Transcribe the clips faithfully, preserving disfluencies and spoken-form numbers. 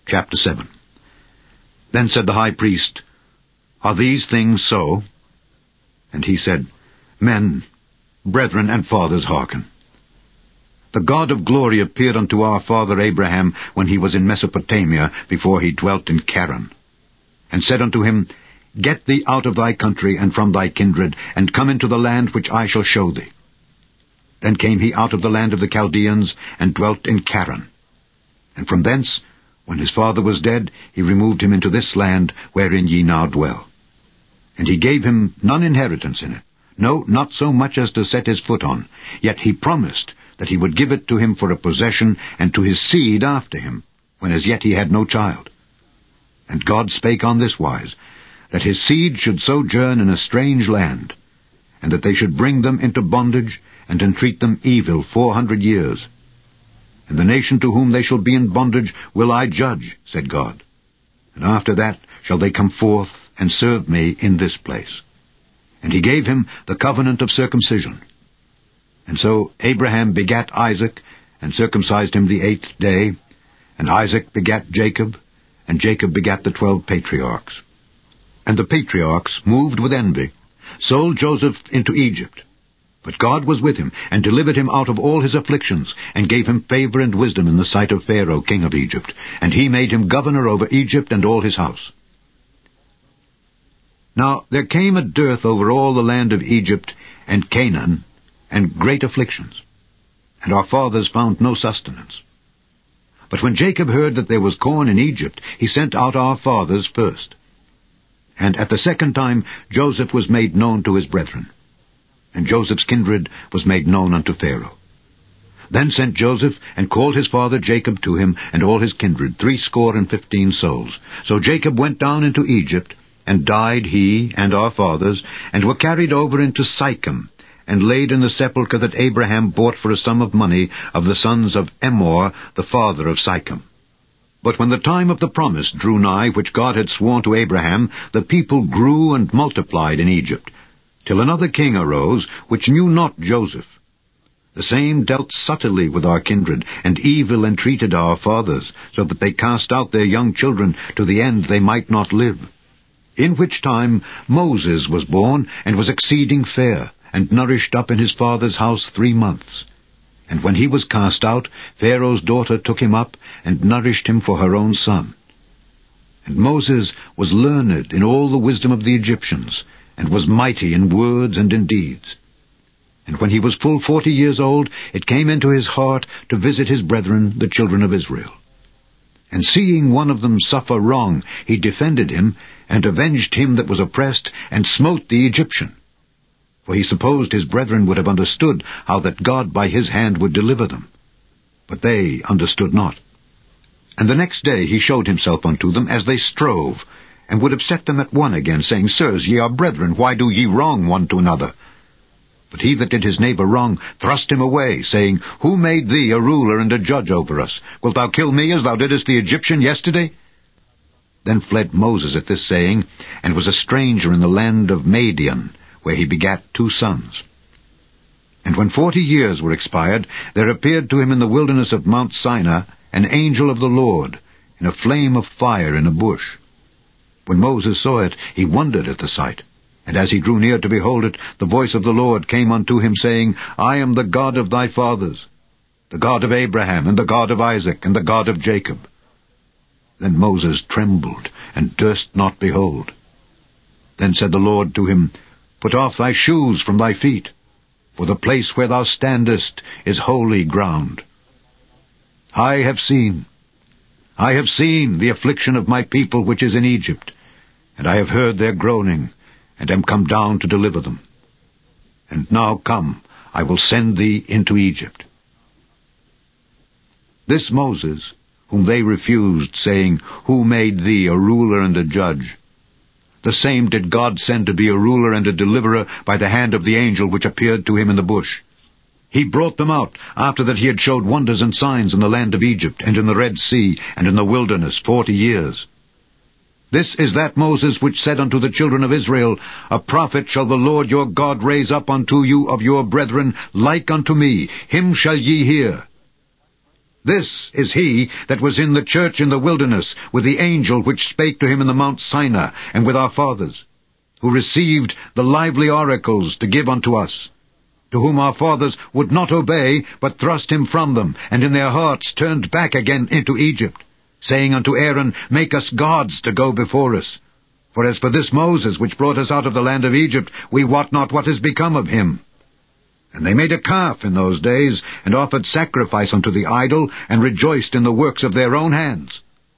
Chapter seven. Then said the high priest, Are these things so? And he said, Men, brethren, and fathers, hearken. The God of glory appeared unto our father Abraham when he was in Mesopotamia, before he dwelt in Charan, and said unto him, Get thee out of thy country and from thy kindred, and come into the land which I shall show thee. Then came he out of the land of the Chaldeans, and dwelt in Charan. And from thence, when his father was dead, he removed him into this land wherein ye now dwell. And he gave him none inheritance in it, no, not so much as to set his foot on. Yet he promised that he would give it to him for a possession, and to his seed after him, when as yet he had no child. And God spake on this wise, that his seed should sojourn in a strange land, and that they should bring them into bondage, and entreat them evil four hundred years. And the nation to whom they shall be in bondage will I judge, said God. And after that shall they come forth and serve me in this place. And he gave him the covenant of circumcision. And so Abraham begat Isaac, and circumcised him the eighth day. And Isaac begat Jacob, and Jacob begat the twelve patriarchs. And the patriarchs, moved with envy, sold Joseph into Egypt. But God was with him, and delivered him out of all his afflictions, and gave him favor and wisdom in the sight of Pharaoh king of Egypt. And he made him governor over Egypt and all his house. Now there came a dearth over all the land of Egypt and Canaan, and great afflictions. And our fathers found no sustenance. But when Jacob heard that there was corn in Egypt, he sent out our fathers first. And at the second time Joseph was made known to his brethren. And Joseph's kindred was made known unto Pharaoh. Then sent Joseph, and called his father Jacob to him, and all his kindred, threescore and fifteen souls. So Jacob went down into Egypt, and died he and our fathers, and were carried over into Sychem, and laid in the sepulchre that Abraham bought for a sum of money of the sons of Emor, the father of Sychem. But when the time of the promise drew nigh, which God had sworn to Abraham, the people grew and multiplied in Egypt, till another king arose, which knew not Joseph. The same dealt subtly with our kindred, and evil entreated our fathers, so that they cast out their young children, to the end they might not live. In which time Moses was born, and was exceeding fair, and nourished up in his father's house three months. And when he was cast out, Pharaoh's daughter took him up, and nourished him for her own son. And Moses was learned in all the wisdom of the Egyptians, and was mighty in words and in deeds. And when he was full forty years old, it came into his heart to visit his brethren, the children of Israel. And seeing one of them suffer wrong, he defended him, and avenged him that was oppressed, and smote the Egyptian. For he supposed his brethren would have understood how that God by his hand would deliver them. But they understood not. And the next day he showed himself unto them as they strove, and would have set them at one again, saying, Sirs, ye are brethren, why do ye wrong one to another? But he that did his neighbor wrong thrust him away, saying, Who made thee a ruler and a judge over us? Wilt thou kill me as thou didst the Egyptian yesterday? Then fled Moses at this saying, and was a stranger in the land of Madian, where he begat two sons. And when forty years were expired, there appeared to him in the wilderness of Mount Sinai an angel of the Lord, in a flame of fire in a bush. When Moses saw it, he wondered at the sight. And as he drew near to behold it, the voice of the Lord came unto him, saying, I am the God of thy fathers, the God of Abraham, and the God of Isaac, and the God of Jacob. Then Moses trembled, and durst not behold. Then said the Lord to him, Put off thy shoes from thy feet, for the place where thou standest is holy ground. I have seen, I have seen the affliction of my people which is in Egypt, and I have heard their groaning, and am come down to deliver them. And now come, I will send thee into Egypt. This Moses, whom they refused, saying, Who made thee a ruler and a judge? The same did God send to be a ruler and a deliverer by the hand of the angel which appeared to him in the bush. He brought them out, after that he had showed wonders and signs in the land of Egypt, and in the Red Sea, and in the wilderness forty years. This is that Moses which said unto the children of Israel, A prophet shall the Lord your God raise up unto you of your brethren, like unto me, him shall ye hear. This is he that was in the church in the wilderness, with the angel which spake to him in the Mount Sinai, and with our fathers, who received the lively oracles to give unto us, to whom our fathers would not obey, but thrust him from them, and in their hearts turned back again into Egypt, saying unto Aaron, Make us gods to go before us. For as for this Moses, which brought us out of the land of Egypt, we wot not what is become of him. And they made a calf in those days, and offered sacrifice unto the idol, and rejoiced in the works of their own hands.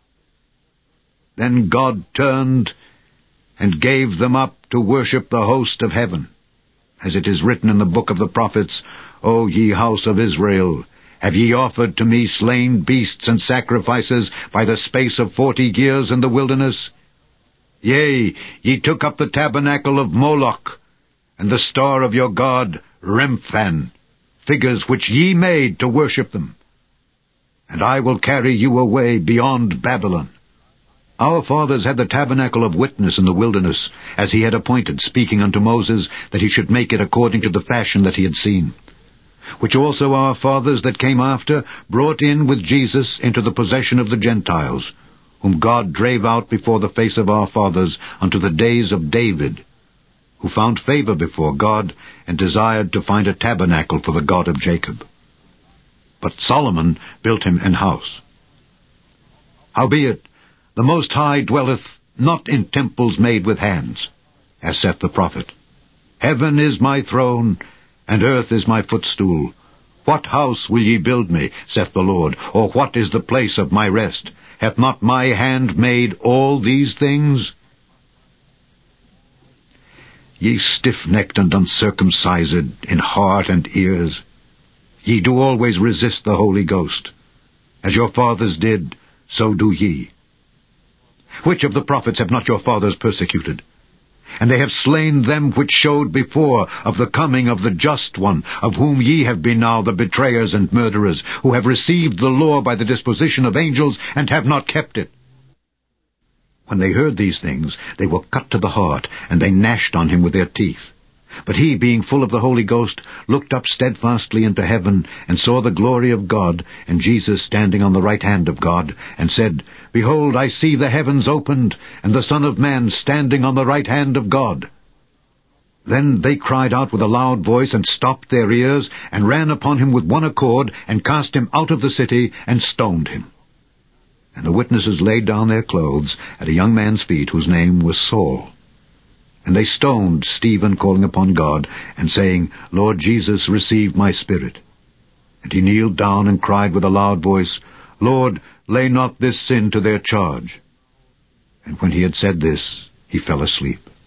Then God turned and gave them up to worship the host of heaven. As it is written in the book of the prophets, O ye house of Israel, have ye offered to me slain beasts and sacrifices by the space of forty years in the wilderness? Yea, ye took up the tabernacle of Moloch, and the star of your god Remphan, figures which ye made to worship them. And I will carry you away beyond Babylon. Our fathers had the tabernacle of witness in the wilderness, as he had appointed, speaking unto Moses, that he should make it according to the fashion that he had seen, which also our fathers that came after brought in with Jesus into the possession of the Gentiles, whom God drave out before the face of our fathers unto the days of David, who found favor before God, and desired to find a tabernacle for the God of Jacob. But Solomon built him an house. Howbeit, the Most High dwelleth not in temples made with hands, as saith the prophet. Heaven is my throne, and earth is my footstool. What house will ye build me, saith the Lord, or what is the place of my rest? Hath not my hand made all these things? Ye stiff-necked and uncircumcised in heart and ears, ye do always resist the Holy Ghost. As your fathers did, so do ye. Which of the prophets have not your fathers persecuted? And they have slain them which showed before of the coming of the just one, of whom ye have been now the betrayers and murderers, who have received the law by the disposition of angels, and have not kept it. When they heard these things, they were cut to the heart, and they gnashed on him with their teeth. But he, being full of the Holy Ghost, looked up steadfastly into heaven, and saw the glory of God, and Jesus standing on the right hand of God, and said, Behold, I see the heavens opened, and the Son of Man standing on the right hand of God. Then they cried out with a loud voice, and stopped their ears, and ran upon him with one accord, and cast him out of the city, and stoned him. And the witnesses laid down their clothes at a young man's feet, whose name was Saul. And they stoned Stephen, calling upon God, and saying, Lord Jesus, receive my spirit. And he kneeled down and cried with a loud voice, Lord, lay not this sin to their charge. And when he had said this, he fell asleep.